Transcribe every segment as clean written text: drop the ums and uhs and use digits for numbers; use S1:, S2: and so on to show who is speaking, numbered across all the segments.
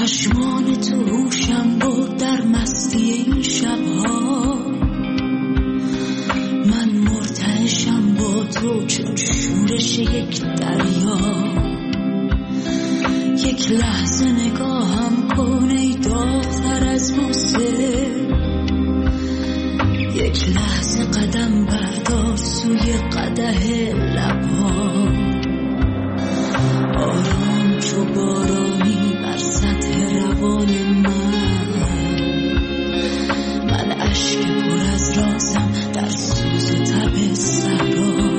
S1: چشمان تو هوشم بود در مستی این شبها، من مرتعشم با تو چون شورش یک دریا. یک لحظه نگاهم کن ای داغ‌تر از بوسه، یک لحظه قدم بردار سوی قدح لبها. آرام چو بارانی بر سطح روان من اشک پر از رازم در سوز تب صحرا.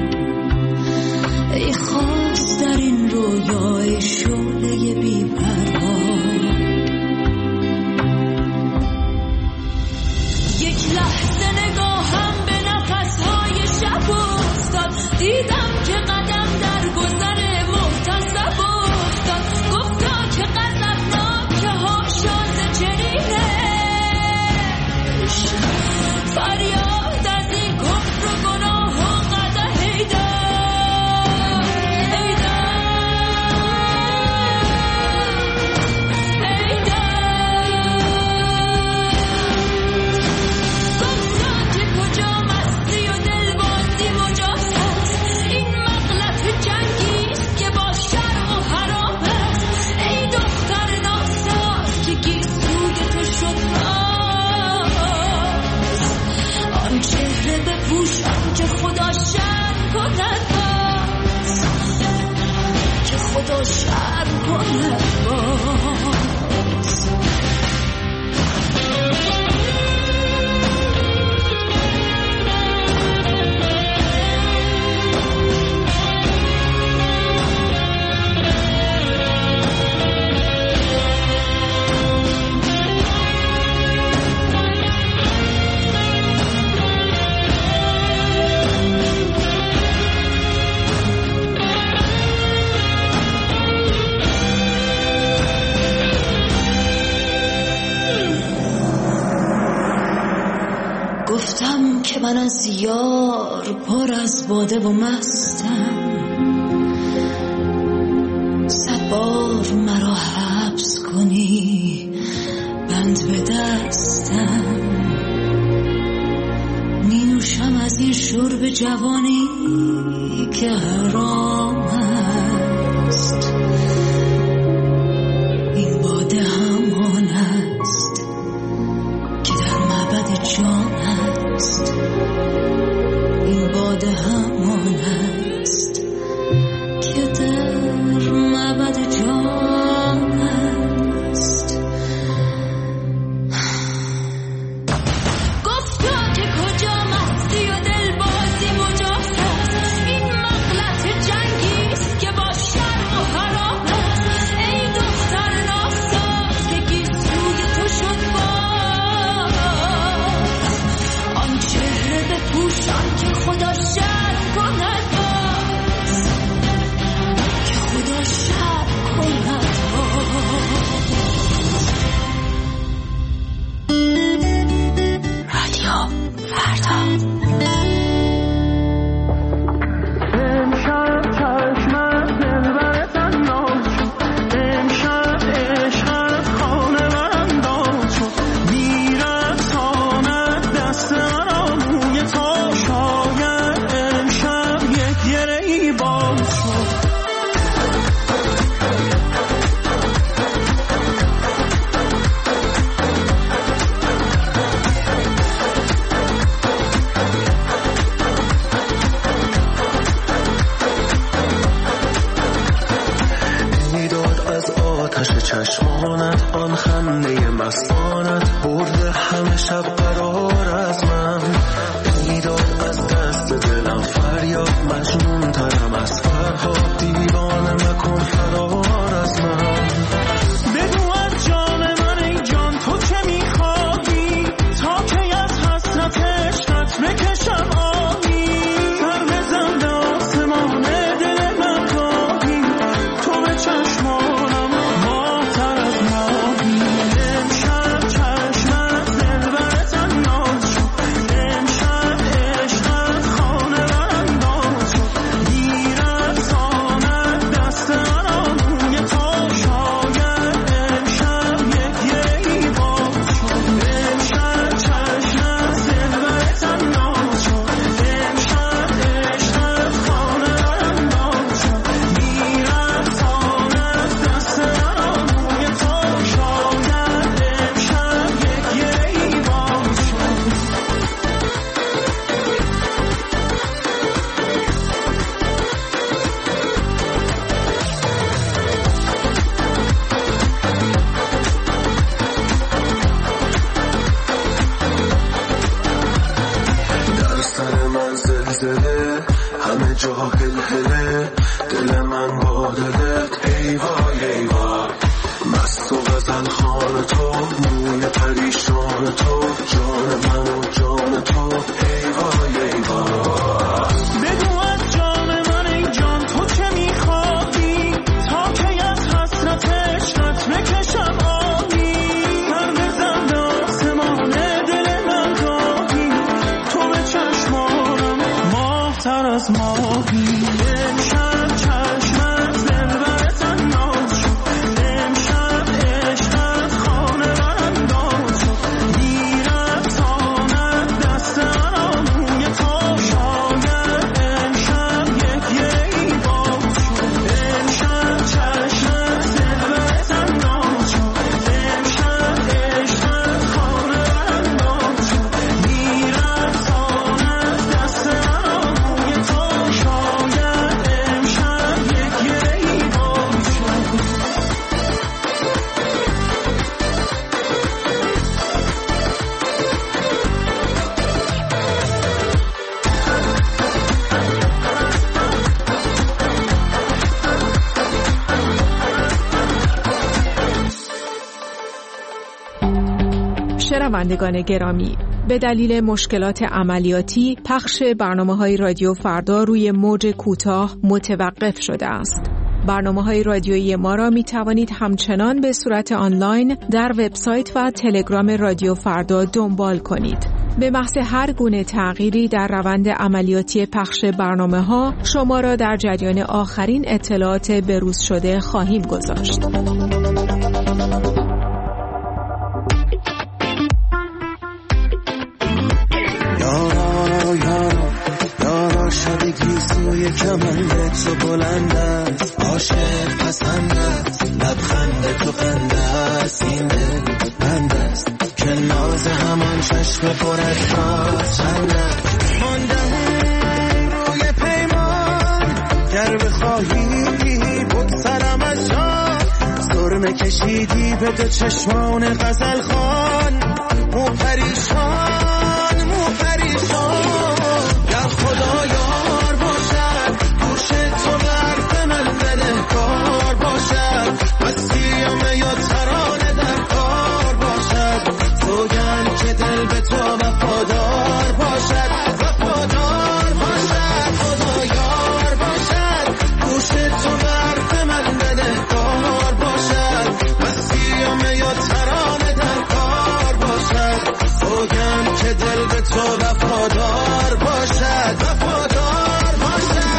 S1: ای خواست در این رویای شعله بی پروا، یک لحظه نگاهم به نفسهای شب افتاد، دیدم که قدم در گذر محتسب افتاد. گفتا که غضبناک هاشا ز چرینه، فریاد از این کفر و گناه و قدح ایدار گفتا که کجا مستی و دلبازی مجاز است، این مغلط جنگیست که با شرم و حرام است. ای دختر ناساز که گیسوی تو شد باز، آن چهره بپوشان که خدا شرم کند باز، که خدا شرم کند باز. گفتم که من از یار پر از باده و مستم، 100 بار مرا حبس کنی بند به دستم. می نوشم از این شرب جوانی که حرام است، این باده همان است که در معبد جان است، این باده همان است که در معبد جان است. گفتا که کجا مستی و دلبازی مجاز است، این مغلط جنگیست که با شرم و حرام است. ای دختر ناساز که گیسوی تو شد باز، آن چهره بپوشان که خدا شرم کند باز، که خدا شرم کند باز. رادیو فردا.
S2: چشمانت آن خنده مستانت برده همه شب قرار از من. ایداد از دست دلم فریاد مجنون ترم از فرهاد، دیوانه مکن فرار از من. بگو از جان من ای جان تو چه میخواهی، تا که از حسرت عشقت بکشم آهی. سر بزن به آسمان دل من گاهی، تو به چشمانم ماهتر از ماهی. امشب چشمت دلبرتم جاهل هله دل من با دلت ای وای ای وای مست و غزل خان تو موی پریشان تو جان من و جان تو ای وای ای وای
S3: بگو از جان من ای جان تو چه میخوادی تا که از حسرت عشقت بکشم آبی سر بزن به آسمان دل من دادی تو به چشمانم ماه تر از ماهی امشب چشمت دلبر تنها شد امشب عشقت خانه برانداز شد میرساند دست آراموی تو شاید امشب یک باز شد امشب چشمت دلبر تنها شد امشب عشقت خانه برانداز شد میرساند دست آراموی تو شاید امشب یک باز شد
S4: شنوندگان گرامی، به دلیل مشکلات عملیاتی پخش برنامه‌های رادیو فردا روی موج کوتاه متوقف شده است. برنامه‌های رادیویی ما را می توانید همچنان به صورت آنلاین در وبسایت و تلگرام رادیو فردا دنبال کنید. به محض هر گونه تغییری در روند عملیاتی پخش برنامه‌ها شما را در جریان آخرین اطلاعات بروز شده خواهیم گذاشت.
S2: یارا شدگی سوی کمند تو بلند است عاشق پسند است لبخند تو خنده است این دل بند است که ناز همان چشم پر از راز چند است ماندم روی پیمان گر بخواهی بگذرم از جان سرمه کشیدی به دو چشمان غزل خان مو پریشان مو پریشان گر خدا یار باشد گوش تو به حرف من بدهکار باشد مسیم یا ترانه در کار باشد سوگند که دل به تو وفادار باشد وفادار باشد خدا یار باشد گوش تو به حرف من بدهکار باشد مسیم یا ترانه در کار باشد سوگند که دل به تو وفادار باشد وفادار باشد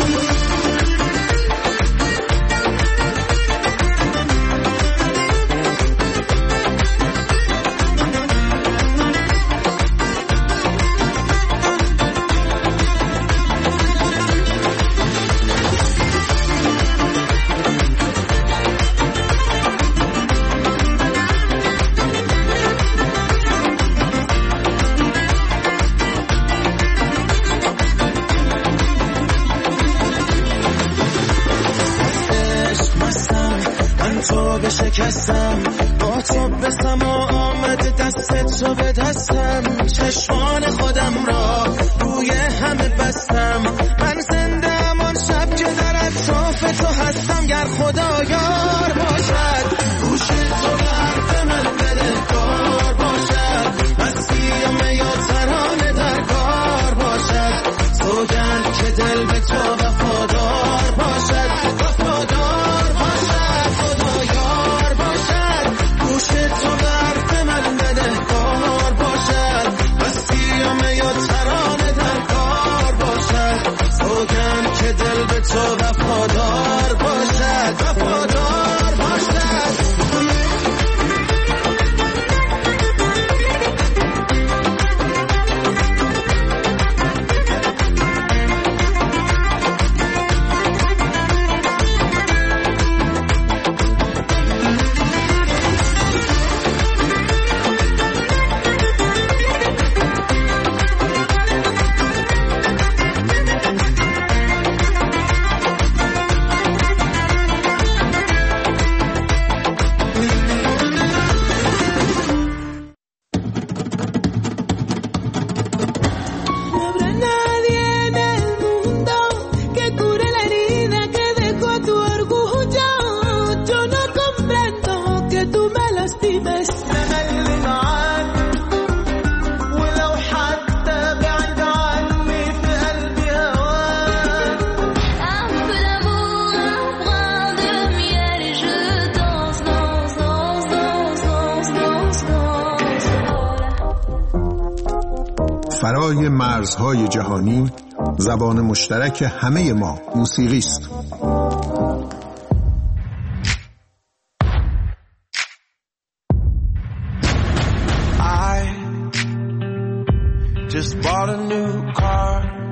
S2: شکستم با تو به سما آمد دست تو به دستم چشمان خودم را روی همه بستم من زنده امان شب که در اطراف تو هستم گر خدا یار باشد گوش تو به حرف من بدهکار باشد مسیم یا ترانه در کار باشد سوگند که دل به تو وفادار باشد وفادار باشد خدا یار باشد گوش تو به حرف من بدهکار باشد مسیم یا ترانه در کار باشد سوگند که دل به تو وفادار باشد وفادار باشد
S3: تستاهل معاك ولو حتى بعد عني في قلبي هواك.
S1: Un peu d'amour, un brin de miel et je danse, danse, danse, danse, danse, danse, danse.
S5: فرای مرزهای جهانی زبان مشترک همه ما موسیقی است.
S2: Just bought a new car,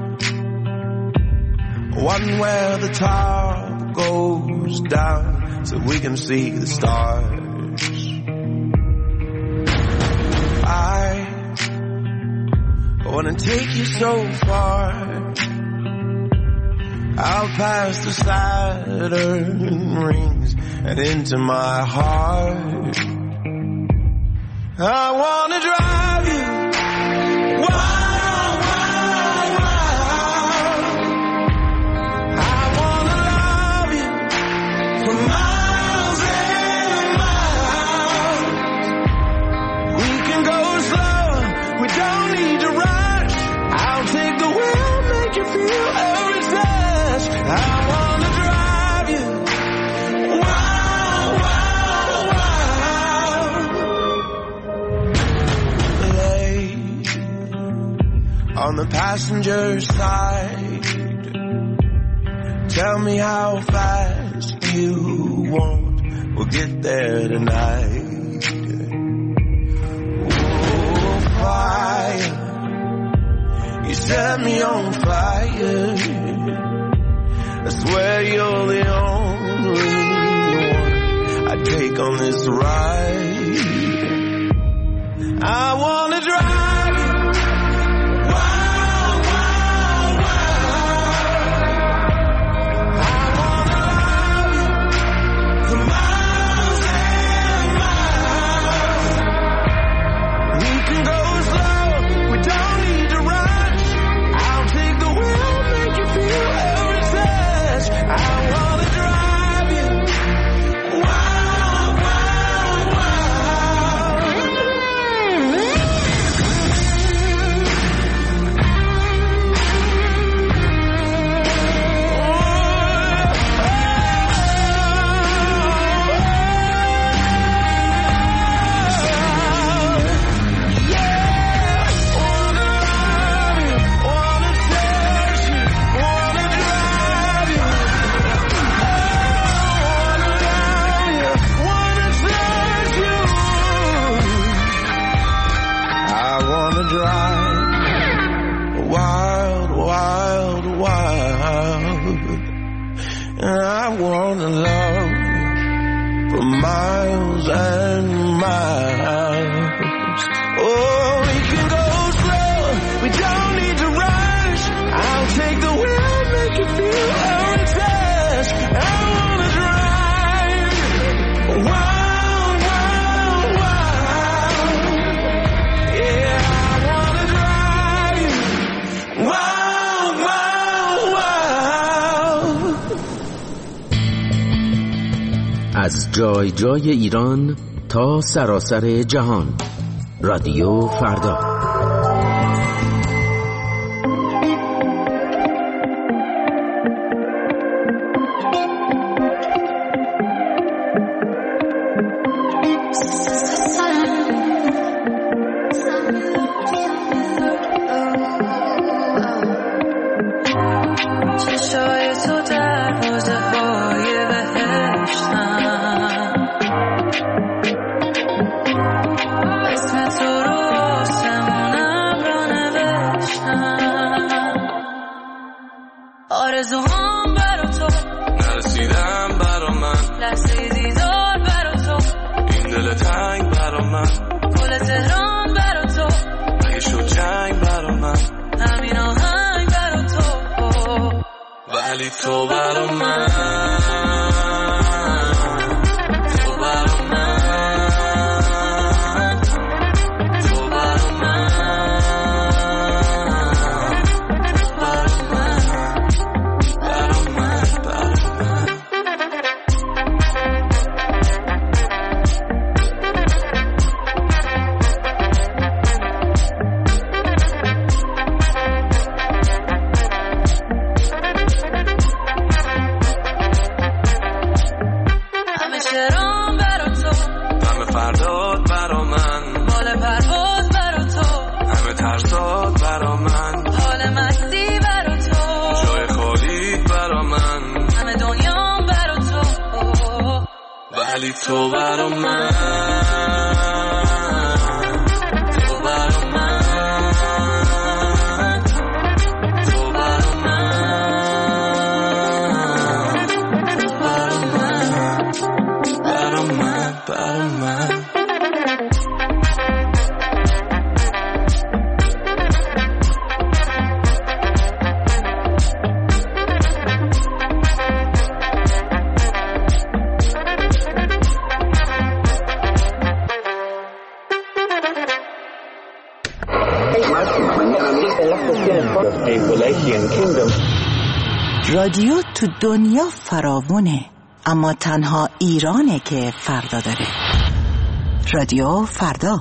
S2: one where the top goes down so we can see the stars. I wanna take you so far, out past the Saturn rings and into my heart. I wanna drive you wild, wild, wild. I wanna love you for miles and miles. We can go slow, we don't need to rush. I'll take the wheel, make you feel every touch. I wanna drive you wild, wild, wild. Lay on the passenger side, tell me how fast you want, we'll get there tonight. Oh, fire, you set me on fire. I swear you're the only one I take on this ride. I wanna drive you wild, wild, wild. I wanna love you for miles and miles. We can go slow, we don't need to rush. I'll take the wheel, make you feel every touch. I wanna drive you wild, wild, wild. Wild, wild, wild. And I wanna love you for miles and miles. Oh, we can go slow, we don't need to rush. I'll take the wheel, make you feel every touch. I wanna drive wild, wild, wild. Yeah, I wanna drive you wild, wild, wild.
S6: از جای جای ایران تا سراسر جهان، رادیو فردا.
S1: چشای تو دروازه های بهشتم، اسم تو رو آسمونم را نوشتم. آرزوهام برا تو
S2: نرسیدم برا من،
S1: لحظه دیدار برا تو،
S2: این دل تنگ برا من،
S1: گل تهران برا تو،
S2: اگه شد جنگ برا من،
S1: همین آهنگ برا تو،
S2: ولی تو برا من، تو برا من، تو برا من، برا من، برا من، برا من. فرداد برا من،
S1: مال پرواز برا تو،
S2: همه ترسات برا من،
S1: حال مستی برا تو،
S2: جای خالی برا من،
S1: همه دنیا برا تو،
S2: ولی تو برا من، تو برا من، تو برا من، برا من، برا من.
S7: رادیو تو دنیا فراوونه، اما تنها ایرانه که فردا داره. رادیو فردا.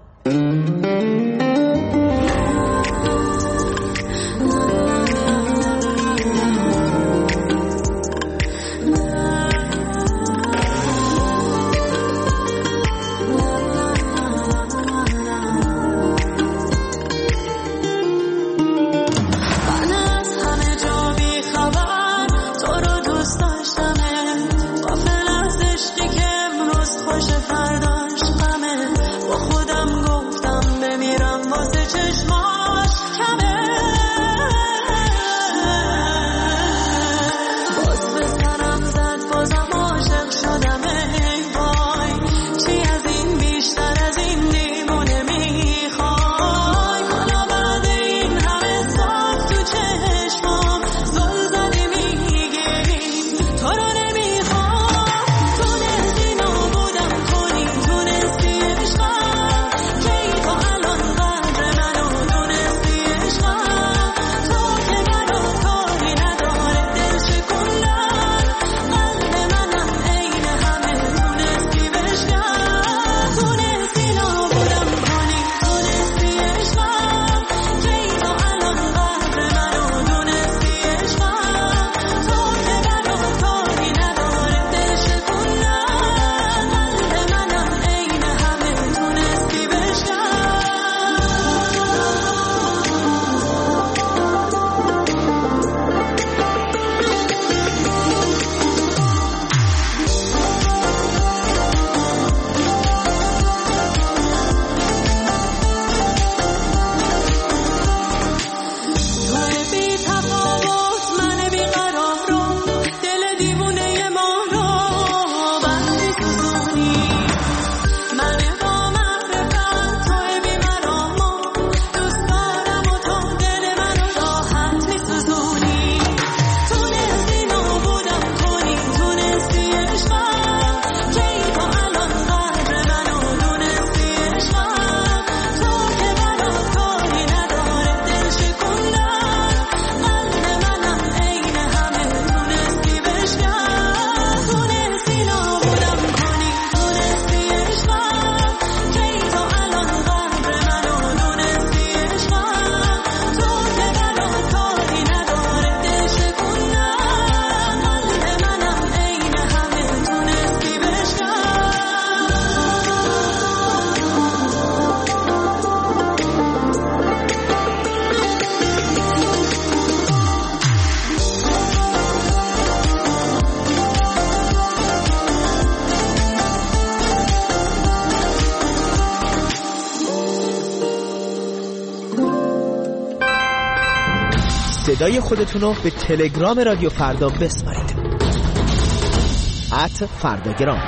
S8: صدای خودتون رو به تلگرام رادیو فردا بسپارید. @فرداگرام.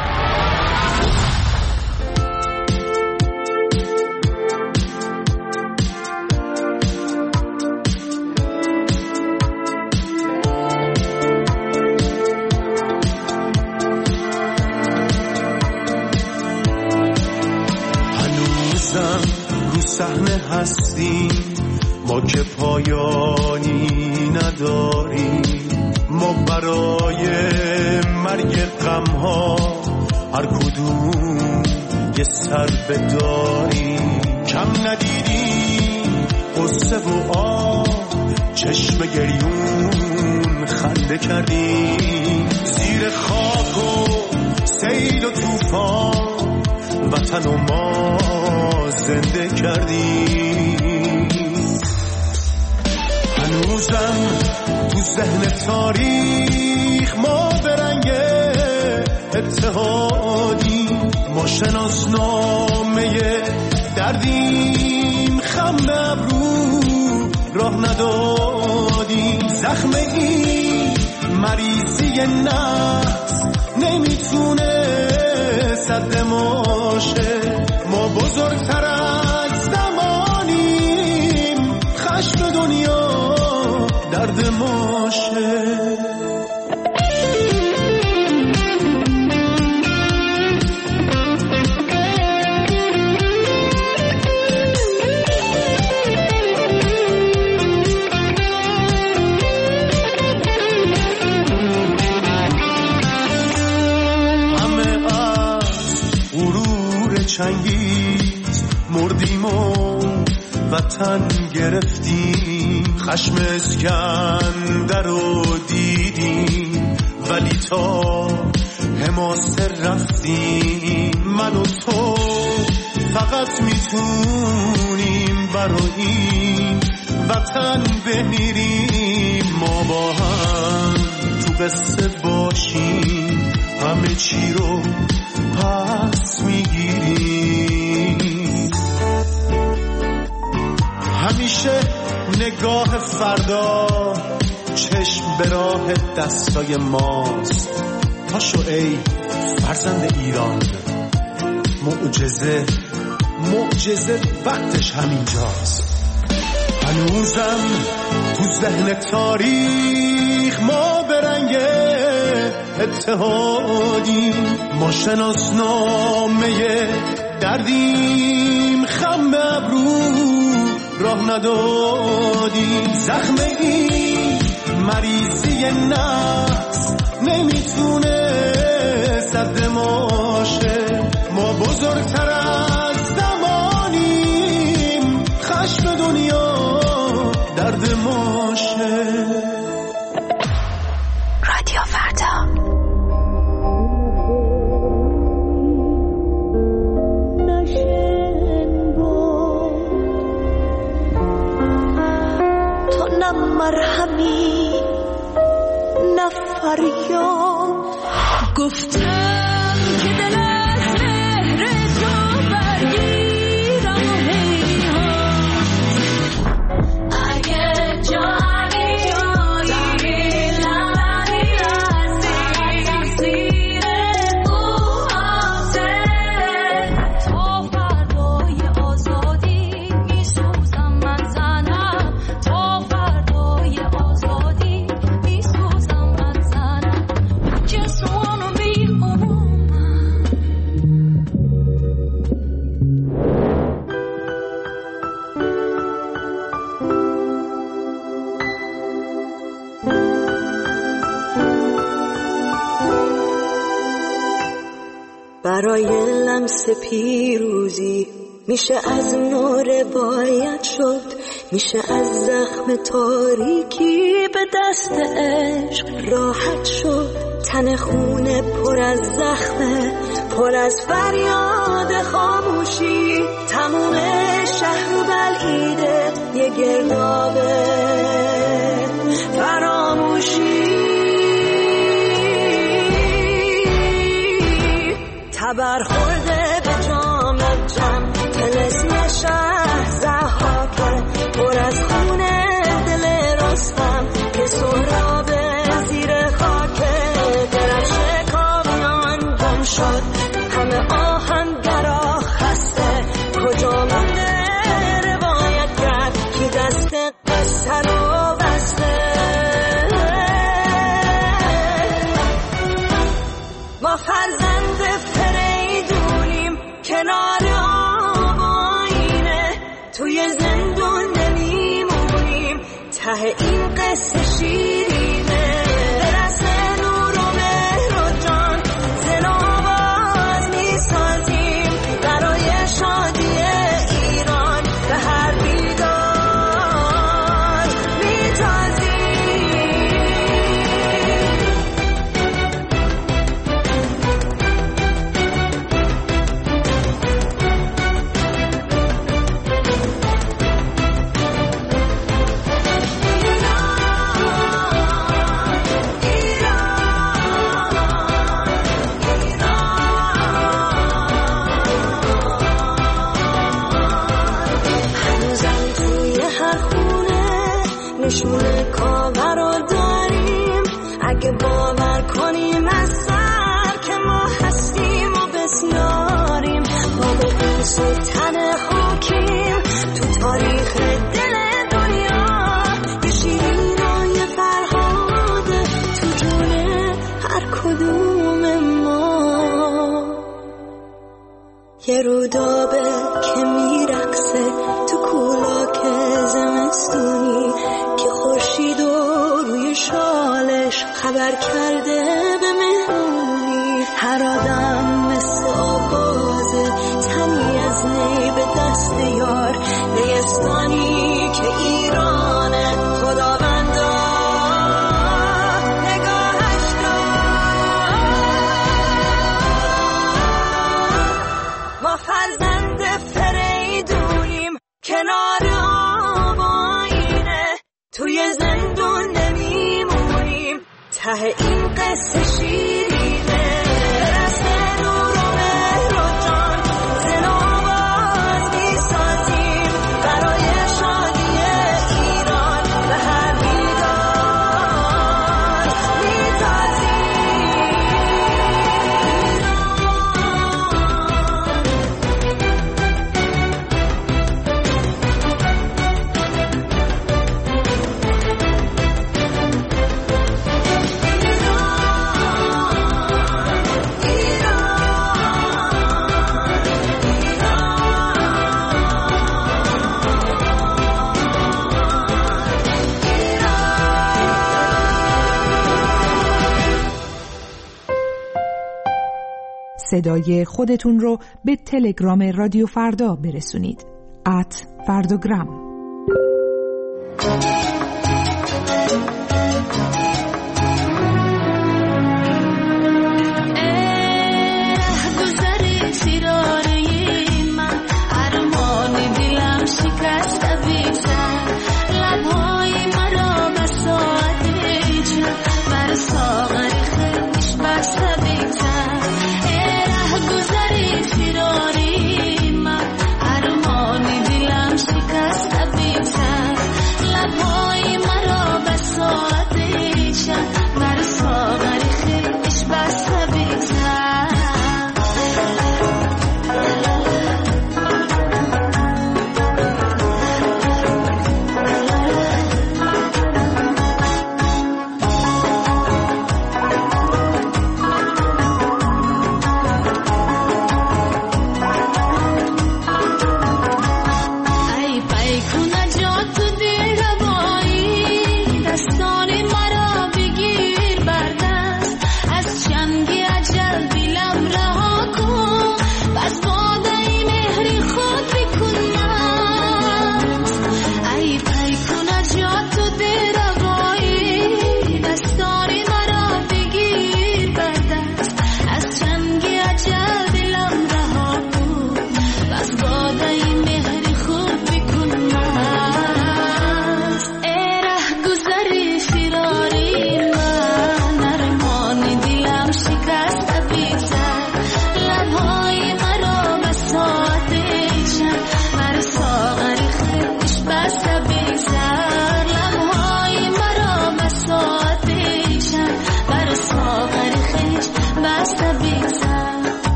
S3: هنوزم رو صحنه هستیم، ما که پایانی نداریم، ما برای مرگ غم‌ها هر کدوم یه سر بداریم. کم ندیدیم قصه و آه، چشم گریون خنده کردیم، زیر خاک و سیل و طوفان و وطن و ما زنده کردیم. هنوزم تو ذهن تاریخ ما به رنگ اتحادیم، ما شناسنامه دردیم، خم ابرو راه ندادیم. زخم این مریضی نفس نمیتونه سد ما شه، ما بزرگتر از زمانیم، خشم دنیا درد ما شه. چنگیز مردیم و وطن گرفتیم، خشم اسکندر رو دیدیم ولی تا حماسه رفتیم. من و تو فقط میتونیم برای این وطن بمیریم، ما با هم تو قصه باشیم، همه چی رو پس میگیریم. همیشه نگاه فردا چشم به راه دستای ماست. پاشو ای فرزند ایران، معجزه وقتش همینجاست. هنوزم تو ذهن تاریخ ما به رنگ اتحادیم، ما شناسنامه دردیم، خم ابرو راه ندادیم. زخم این مریضی نفس نمیتونه سد ما شه، ما بزرگتر از زمانیم، خشم دنیا درد ما شه.
S7: رادیو فردا.
S1: تو نه مرهمی نه فریاد، گفتم که دل از مهر تو برگیرم و هیهات. اگه جانی جایی لبی تقصیر او آسه، تا فردای آزادی میسوزم من زنم، تا فردای آزادی میسوزم من زنم. Just wanna be a woman. برای لمس پیروزی میشه از نو روایت شد، میشه از زخم تاریکی به دست عشق راحت شد. تن خونه پر از زخمه، پر از فریاد خاموشی، تموم شهر و بلعیده یه گرداب فراموشی. تبر خورده به جام جم، طلسم شهر ضحاکه، پر از خونه دل رستم که سهراب زیر خاکه. دلم شکاویان گم شد، همه آهن درا خسته، کجا مونده روایت کرد که دست قصه رو بسته. ما فرزند فریدونیم کنار آباینه، توی زندون نمیمونیم، ته این قصه شیرینه. برسه نور و مهر و جان، زن و آواز میسازیم برای شادی ایران، به هر بیدار میتازیم. سلطن حاکیم تو تاریخ دل دنیا، یه شیرین و یه فرهاده تو جون هر کدوم ما. یه رودابه که میرقصه تو کولاک زمستونی که خورشید و روی شالش خبر کرده به مهمونی. هر آدم مثل آغازه تنی از نی به دست یار، نیستانی که ایرانه خداوندا نگاهش کن. ما فرزند فریدونیم کنار آباینه، توی زندون نمیمونیم ته این قصه شیرینه. رسم نور و مهر و جان زن و باز میسازیم برای شادی ایران، به هر میدان میتازیم.
S4: صدای خودتون رو به تلگرام رادیو فردا برسونید. @فرداگرام.
S1: گذری سیراری من ارمان دلم شکست بیشتر، لبهای مرا به ساعتی چه بر ساغر خیش بسته بیشتر. گذری سیراری من ارمان دلم شکست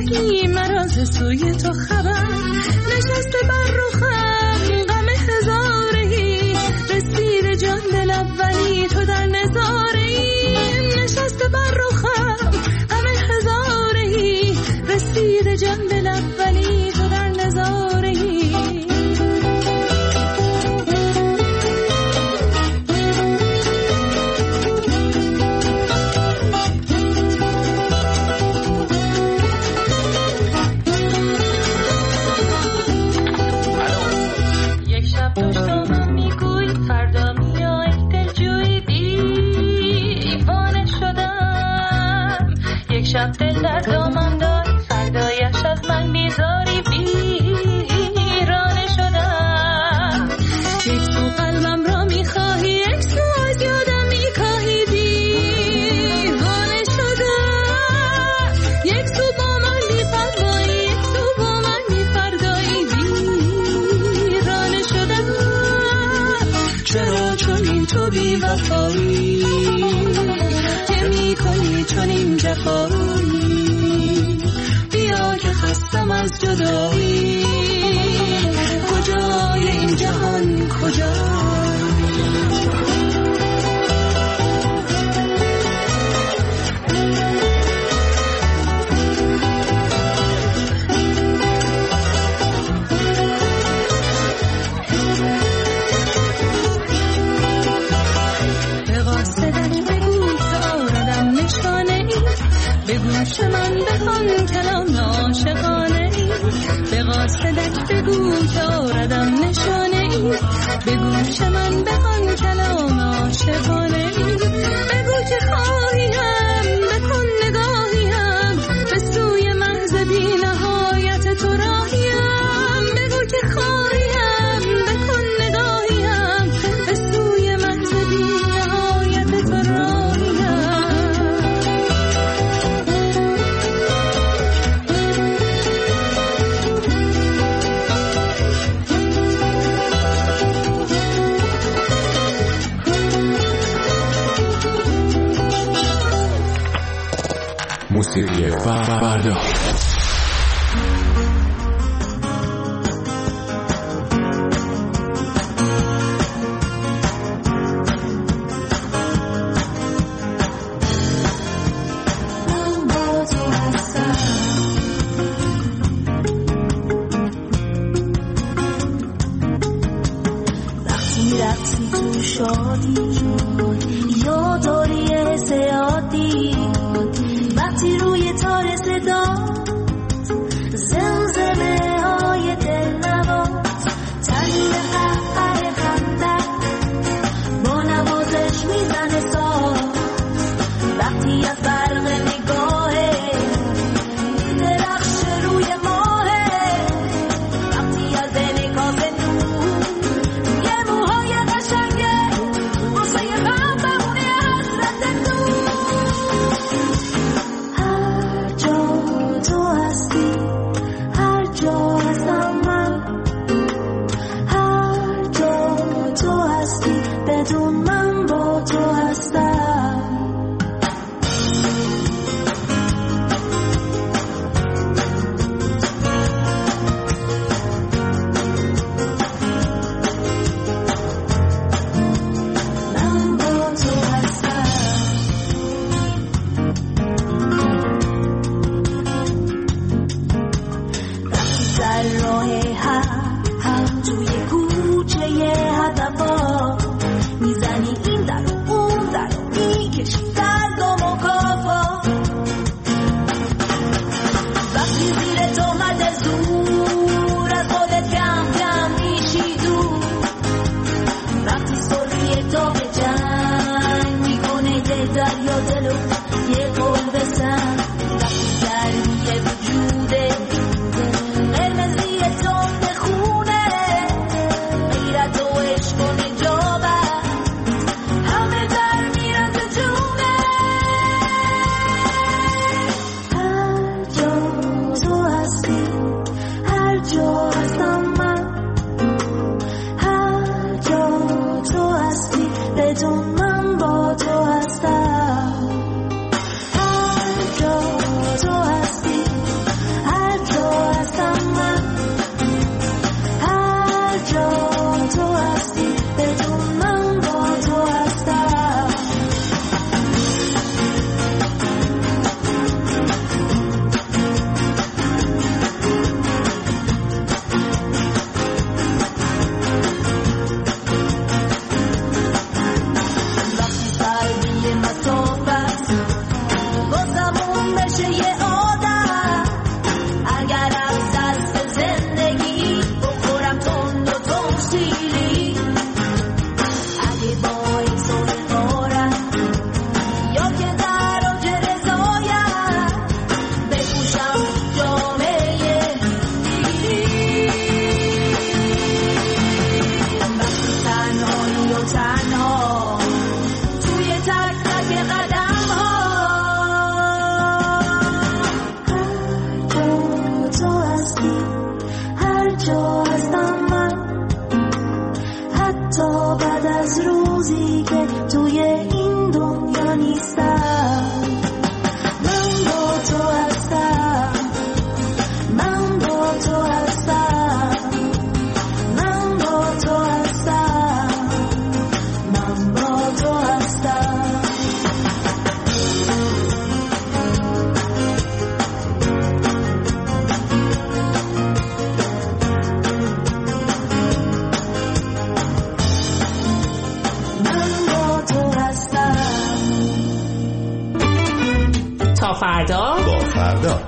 S1: زندگی مراز سوی تو خبر نشسته بر رخم غم هزارهی رسید جان دل اولی تو در نظارهی نشسته بر رخم غم هزارهی رسید جان دل اولی تو در نظارهی شب دل در دامم داری فردایش از من بیزاری ویرانه شدم یک سو قلبم را میخواهی یک سو از یادم میکاهی دیوانه شدم یک سو با من میفرمایی یک سو با من میفردایی ویرانه شدم چرا چنین تو بی وفایی که میکنی چنین جفایی بیا که خستم از جدایی کجای این جهان کجای به گوش من بخوان کلام عاشقانه ای به قاصدک بگو که آردم نشانه ای به گوش من بخوان کلام عاشقانه ای بگو که خواهیم بکن نگاهیم به سوی محض بی نهایت تو راهیم بگو که خواهیم بکن نگاهیم به سوی محض بی نهایت تو راهیم
S9: موسیقی فردا
S1: رقصی تو شادی یاداری حسیاتی وقتی روی تار صدا زمزمه های دل نواز ترین قهقه خنده با نوازش میزنه ساز وقتی از برق نگاهه درخش روی ماهه وقتی از انعکاس نور یه موهای قشنگه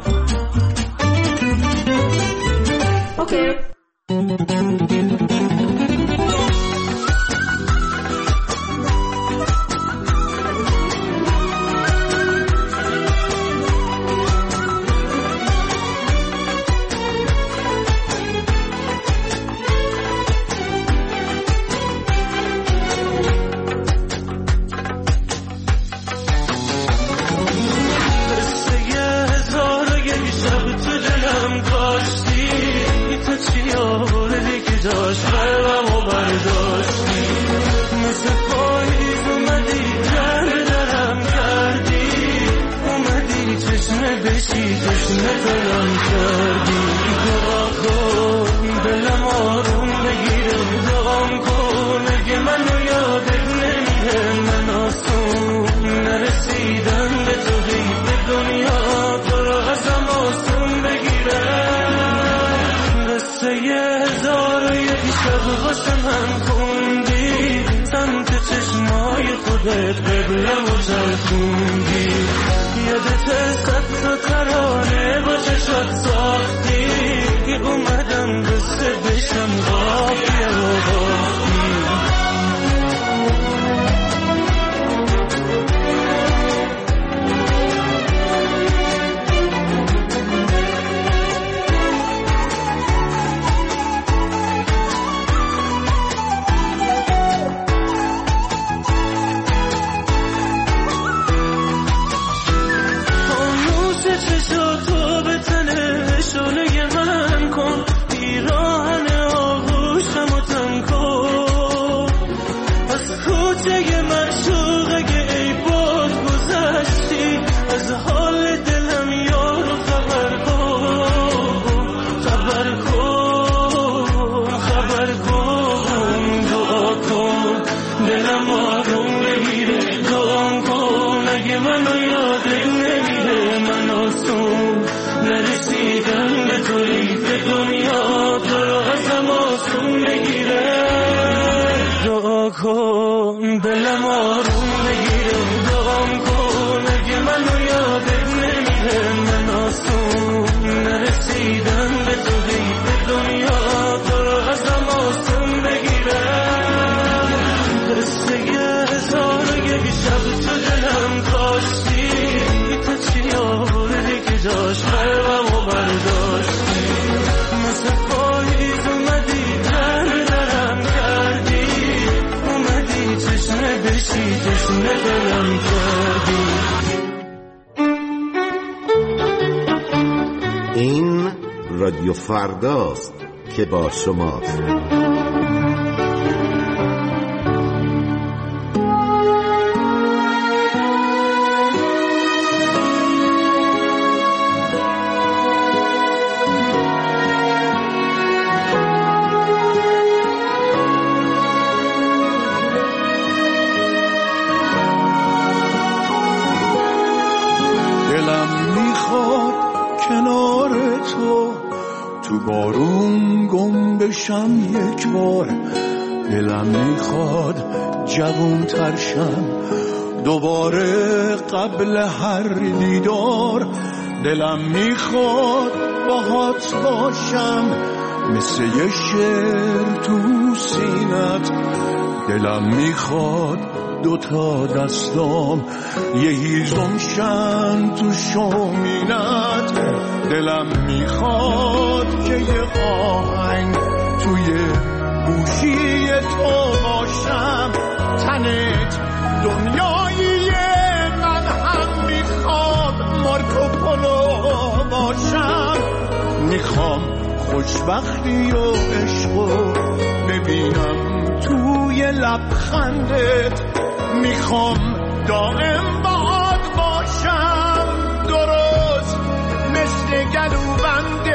S9: این رادیو فرداست که با شماست.
S3: بارون گم بشم یک بار، دلم میخواد جوون ترشم دوباره قبل هر دیدار، دلم میخواد باهات باشم مثل یه شعر تو سینت، دلم میخواد دوتا دستام یه هیزم شن تو شومینت، دلم میخواد که یه آهنگ توی گوشی تو باشم، تنت دنیایی من هم میخواد مارکوپولو باشم، میخوام خوشبختی و عشقو ببینم توی لبخندت، میخوام دائم باهات باشم درست مثل گلوبندت،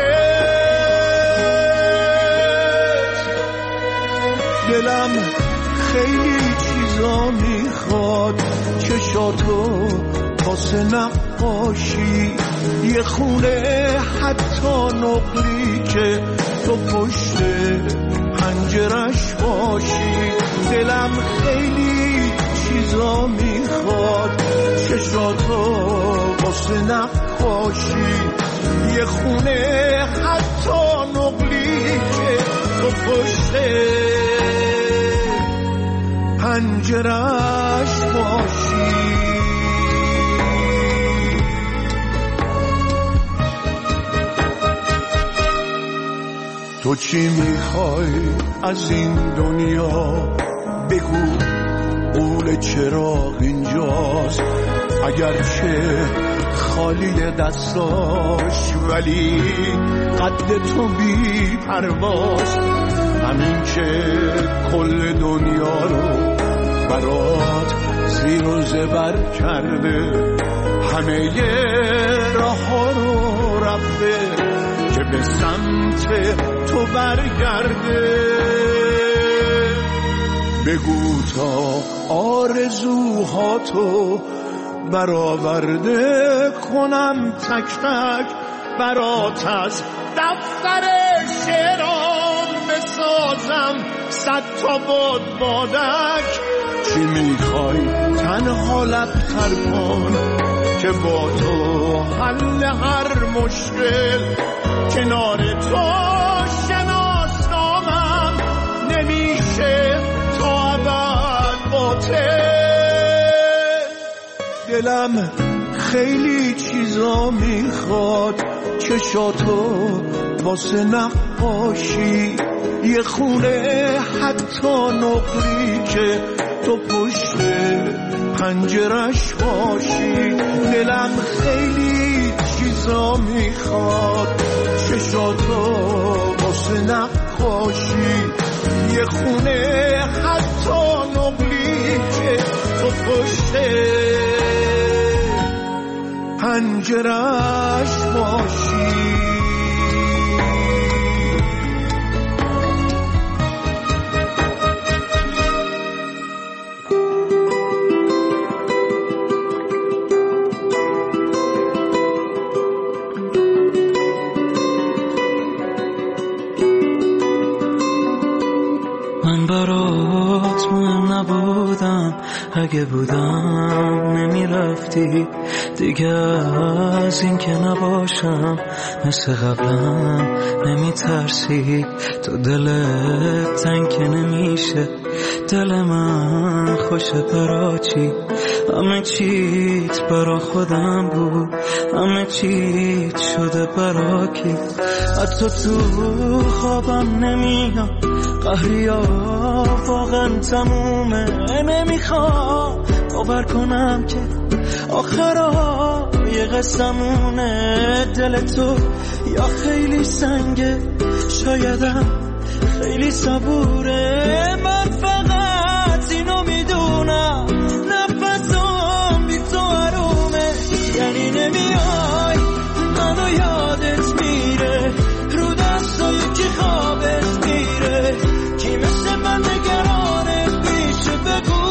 S3: دلم خیلی چیزا میخواد چشاتو واسه نقاشی، یه خونه حتی نقلی که تو پشت پنجرش باشی، دلم خیلی چیزا میخواد، چشاتو واسه نقاشی، یه خونه حتی نقلی که تو پشت پنجرش باشی. تو چی میخوای از این دنیا؟ بگو قول چراغ اینجاست، اگرچه خالی دستاش ولی قد تو بی پرواز. همین که کل دنیا رو برات زیر و زبر کرده، همه راه ها رو رفته که به سمت تو برگرده. بگو تا آرزوهاتو برآورده کنم تک تک برات، از دفتر شعرام بسازم 100 تا بادک. چی میخوای تنها لب‌تر کن که با تو حل هر مشکل، کنار تو شناسنامم نمیشه تا ابد باطل. دلم خیلی چیزا میخواد، چشاتو واسه نقاشی، یه خونه حتی نقلی که تو پشت پنجرش باشی. دلم خیلی چیزا میخواد، چشاتو واسه نقاشی، یه خونه حتی نقلی که تو پشت پنجرش باشی.
S10: من برات مهم نبودم، اگه بودم نمیرفتی دیگه. از این که نباشم مثل قبلم نمیترسی، تو دلت تنگ نمیشه، دل من خوشه برا چی؟ همه چیت برا خودم بود، همه چیت شده برا کی؟ حتی تو خوابم نمیاد، قهریا واقعا تمومه. نمیخوام باور کنم که آخرا یه قسمونه. دل تو یا خیلی سنگه، شایدم خیلی صبوره. من فقط اینو میدونم، نفسم بی تو حرومه. یعنی نمیای منو یادت میره، رو دستای که خوابت میره. کی مثل من نگرانت میشه بگو؟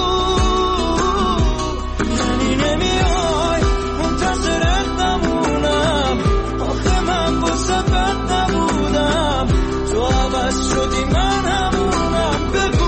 S10: یعنی نمیای منتظرت نمونم، آخه من واسه بد نبودم، تو عوض شدی من همونم بگو.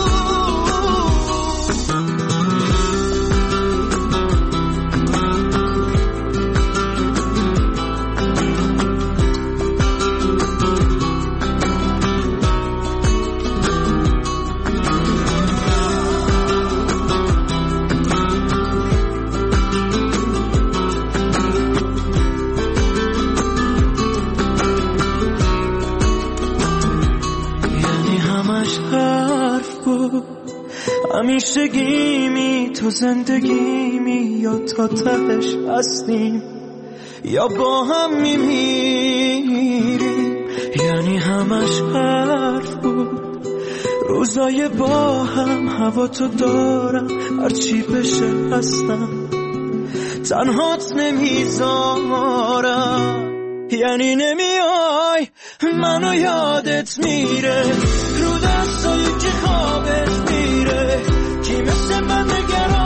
S10: همیشه گیمی تو زندگیمی، یا تا تهش هستیم یا با هم میمیریم. یعنی همش حرف بود، روزای با هم هوا تو دارم، هرچی بشه هستم تنهات نمیذارم. یعنی نمیای منو یادت میره، رو دستایی که خوابت میره. کی مثل من نگران